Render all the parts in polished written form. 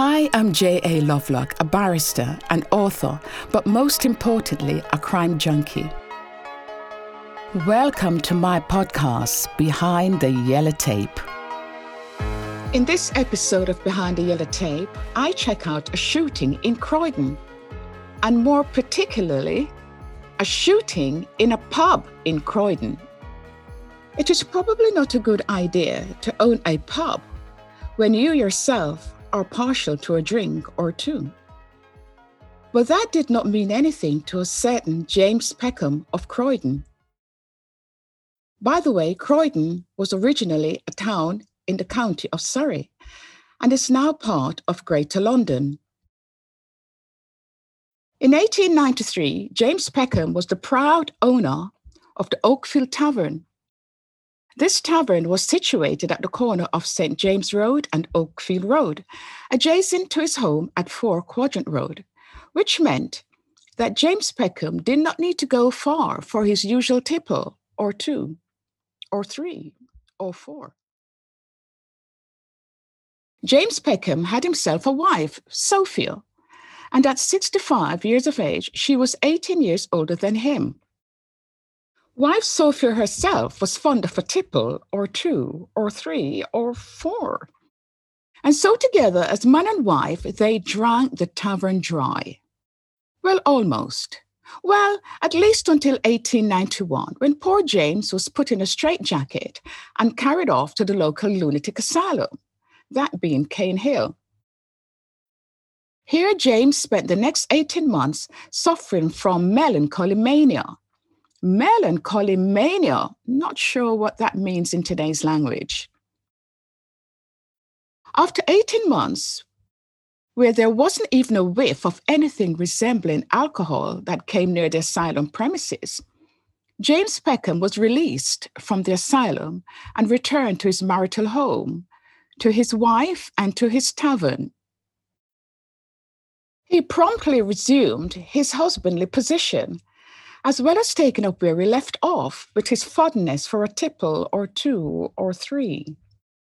I am J.A. Lovelock, a barrister and author, but most importantly, a crime junkie. Welcome to my podcast, Behind the Yellow Tape. In this episode of Behind the Yellow Tape, I check out a shooting in Croydon, and more particularly, a shooting in a pub in Croydon. It is probably not a good idea to own a pub when you yourself are partial to a drink or two. But that did not mean anything to a certain James Peckham of Croydon. By the way, Croydon was originally a town in the county of Surrey and is now part of Greater London. In 1893, James Peckham was the proud owner of the Oakfield Tavern. This tavern was situated at the corner of St. James Road and Oakfield Road, adjacent to his home at 4 Quadrant Road, which meant that James Peckham did not need to go far for his usual tipple, or 2, or 3, or 4. James Peckham had himself a wife, Sophia, and at 65 years of age, she was 18 years older than him. Wife Sophia herself was fond of a tipple, or 2, or 3, or 4. And so together, as man and wife, they drank the tavern dry. Well, almost. Well, at least until 1891, when poor James was put in a straitjacket and carried off to the local lunatic asylum, that being Cane Hill. Here, James spent the next 18 months suffering from melancholy mania. Melancholy mania, not sure what that means in today's language. After 18 months, where there wasn't even a whiff of anything resembling alcohol that came near the asylum premises, James Peckham was released from the asylum and returned to his marital home, to his wife and to his tavern. He promptly resumed his husbandly position, as well as taking up where he left off with his fondness for a tipple, or 2, or 3.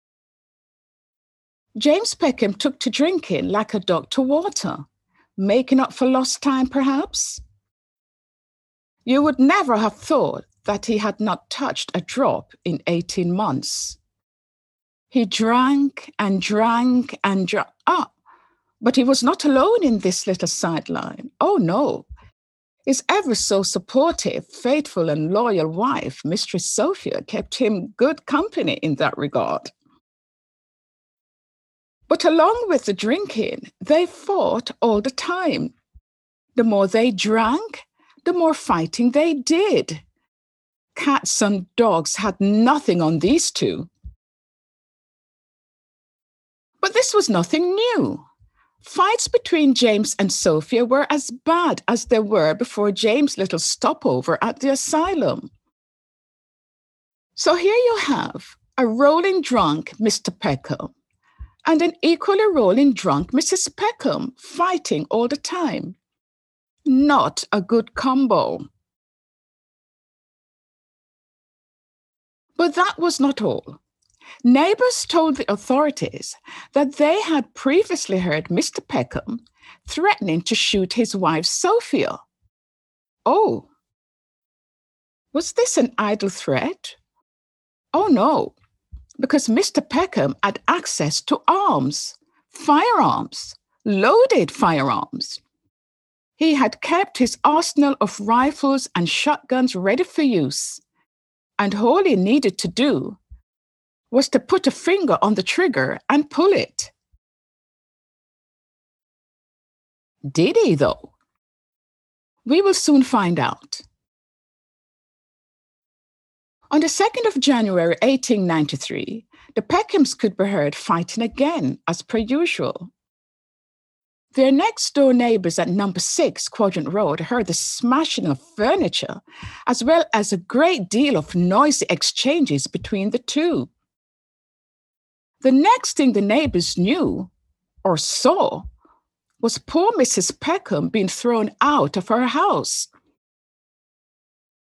James Peckham took to drinking like a duck to water, making up for lost time, perhaps. You would never have thought that he had not touched a drop in 18 months. He drank and drank and drank. But he was not alone in this little sideline. Oh, no. His ever so supportive, faithful, and loyal wife, Mistress Sophia, kept him good company in that regard. But along with the drinking, they fought all the time. The more they drank, the more fighting they did. Cats and dogs had nothing on these two. But this was nothing new. Fights between James and Sophia were as bad as they were before James' little stopover at the asylum. So here you have a rolling drunk Mr. Peckham and an equally rolling drunk Mrs. Peckham fighting all the time. Not a good combo. But that was not all. Neighbors told the authorities that they had previously heard Mr. Peckham threatening to shoot his wife, Sophia. Oh, was this an idle threat? Oh, no, because Mr. Peckham had access to arms, firearms, loaded firearms. He had kept his arsenal of rifles and shotguns ready for use, and all he needed to do was to put a finger on the trigger and pull it. Did he, though? We will soon find out. On the 2nd of January, 1893, the Peckhams could be heard fighting again, as per usual. Their next-door neighbors at number 6 Quadrant Road heard the smashing of furniture, as well as a great deal of noisy exchanges between the two. The next thing the neighbors knew or saw was poor Mrs. Peckham being thrown out of her house.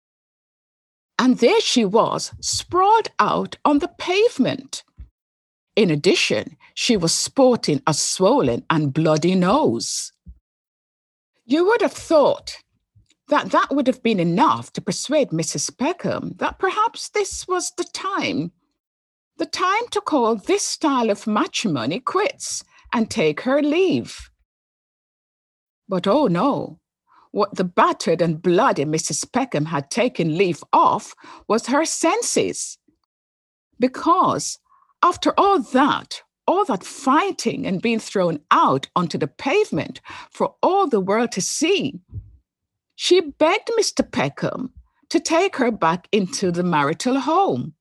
And there she was, sprawled out on the pavement. In addition, she was sporting a swollen and bloody nose. You would have thought that that would have been enough to persuade Mrs. Peckham that perhaps this was the time to call this style of matrimony quits and take her leave. But oh no, what the battered and bloody Mrs. Peckham had taken leave of was her senses. Because after all that fighting and being thrown out onto the pavement for all the world to see, she begged Mr. Peckham to take her back into the marital home.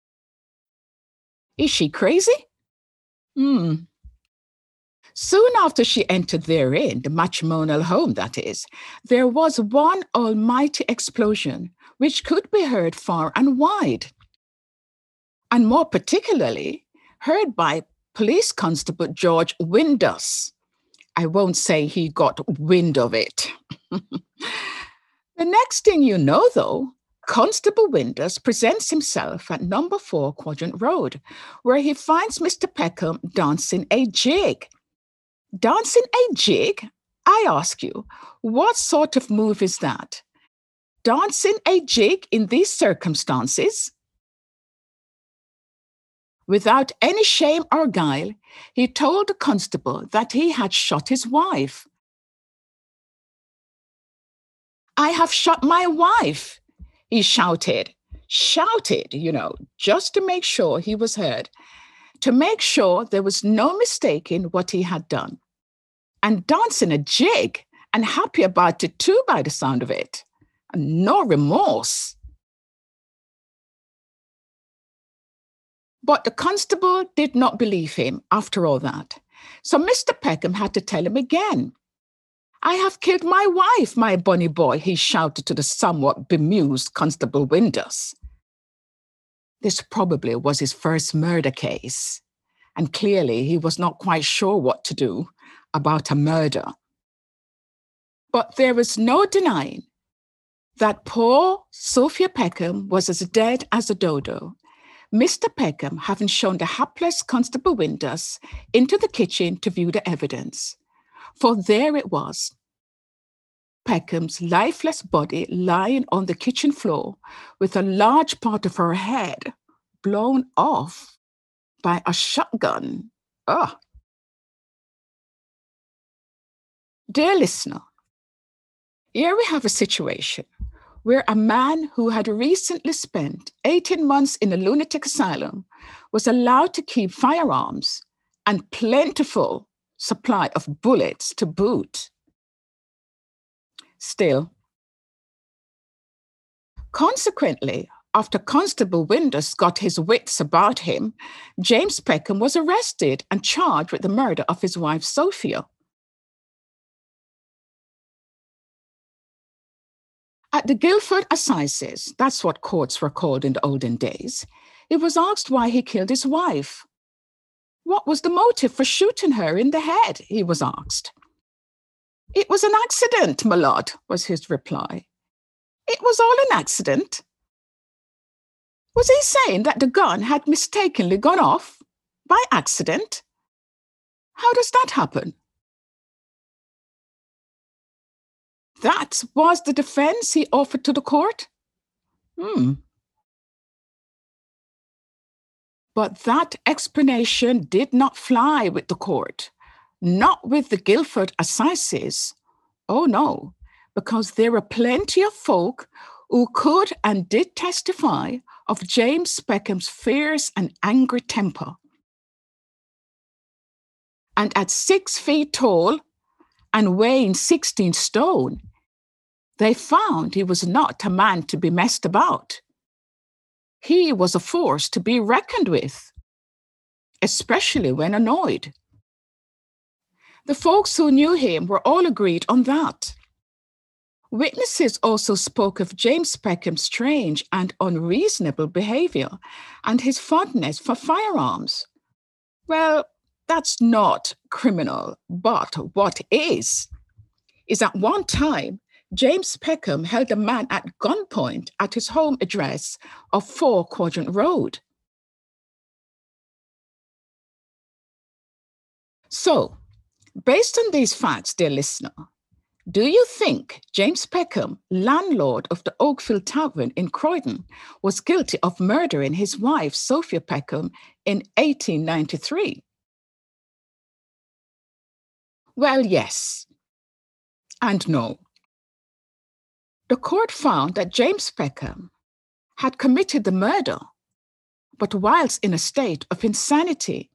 Is she crazy? Hmm. Soon after she entered therein, the matrimonial home that is, there was one almighty explosion which could be heard far and wide, and more particularly heard by Police Constable George Windus. I won't say he got wind of it. The next thing you know, though, Constable Windus presents himself at number 4 Quadrant Road, where he finds Mr. Peckham dancing a jig. Dancing a jig? I ask you, what sort of move is that? Dancing a jig in these circumstances? Without any shame or guile, he told the constable that he had shot his wife. I have shot my wife, he shouted. Shouted, just to make sure he was heard, to make sure there was no mistaking what he had done. And dancing a jig, and happy about it too by the sound of it. No remorse. But the constable did not believe him after all that. So Mr. Peckham had to tell him again. I have killed my wife, my bonny boy, he shouted to the somewhat bemused Constable Windus. This probably was his first murder case, and clearly he was not quite sure what to do about a murder. But there was no denying that poor Sophia Peckham was as dead as a dodo, Mr. Peckham having shown the hapless Constable Windus into the kitchen to view the evidence. For there it was, Peckham's lifeless body lying on the kitchen floor with a large part of her head blown off by a shotgun. Ugh. Dear listener, here we have a situation where a man who had recently spent 18 months in a lunatic asylum was allowed to keep firearms and plentiful supply of bullets to boot. Still, consequently, after Constable Windus got his wits about him, James Peckham was arrested and charged with the murder of his wife, Sophia. At the Guildford Assizes, that's what courts were called in the olden days, he was asked why he killed his wife. What was the motive for shooting her in the head, he was asked. It was an accident, my lord, was his reply. It was all an accident. Was he saying that the gun had mistakenly gone off by accident? How does that happen? That was the defense he offered to the court? But that explanation did not fly with the court, not with the Guildford Assizes. Oh no, because there were plenty of folk who could and did testify of James Peckham's fierce and angry temper. And at 6 feet tall and weighing 16 stone, they found he was not a man to be messed about. He was a force to be reckoned with, especially when annoyed. The folks who knew him were all agreed on that. Witnesses also spoke of James Peckham's strange and unreasonable behavior and his fondness for firearms. Well, that's not criminal, but what is at one time, James Peckham held a man at gunpoint at his home address of 4 Quadrant Road. So, based on these facts, dear listener, do you think James Peckham, landlord of the Oakfield Tavern in Croydon, was guilty of murdering his wife, Sophia Peckham, in 1893? Well, yes and no. The court found that James Peckham had committed the murder, but whilst in a state of insanity.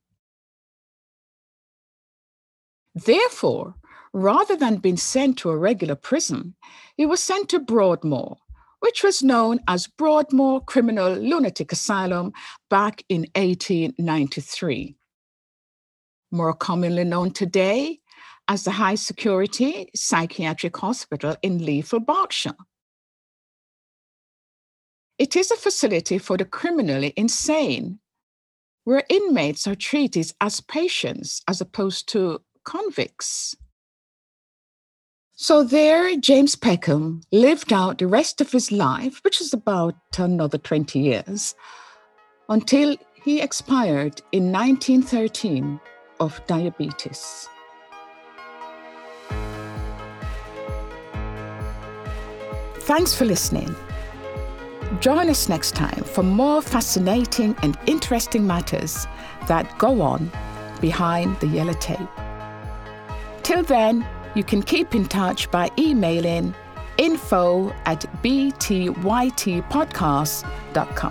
Therefore, rather than being sent to a regular prison, he was sent to Broadmoor, which was known as Broadmoor Criminal Lunatic Asylum back in 1893. More commonly known today as the High Security Psychiatric Hospital in Leafville, Berkshire. It is a facility for the criminally insane, where inmates are treated as patients as opposed to convicts. So there, James Peckham lived out the rest of his life, which is about another 20 years, until he expired in 1913 of diabetes. Thanks for listening. Join us next time for more fascinating and interesting matters that go on behind the yellow tape. Till then, you can keep in touch by emailing info@btytpodcast.com.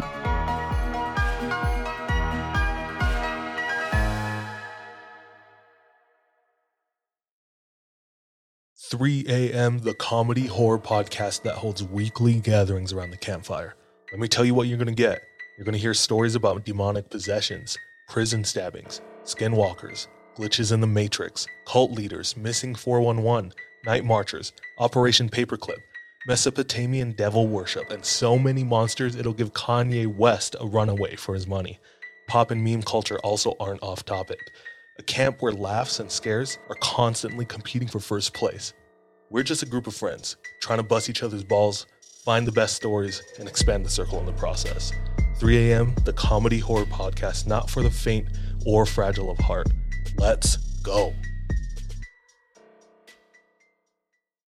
3 a.m., the comedy horror podcast that holds weekly gatherings around the campfire. Let me tell you what you're going to get. You're going to hear stories about demonic possessions, prison stabbings, skinwalkers, glitches in the Matrix, cult leaders, missing 411, night marchers, Operation Paperclip, Mesopotamian devil worship, and so many monsters it'll give Kanye West a runaway for his money. Pop and meme culture also aren't off topic. A camp where laughs and scares are constantly competing for first place. We're just a group of friends, trying to bust each other's balls, find the best stories, and expand the circle in the process. 3 a.m., the comedy horror podcast not for the faint or fragile of heart. Let's go.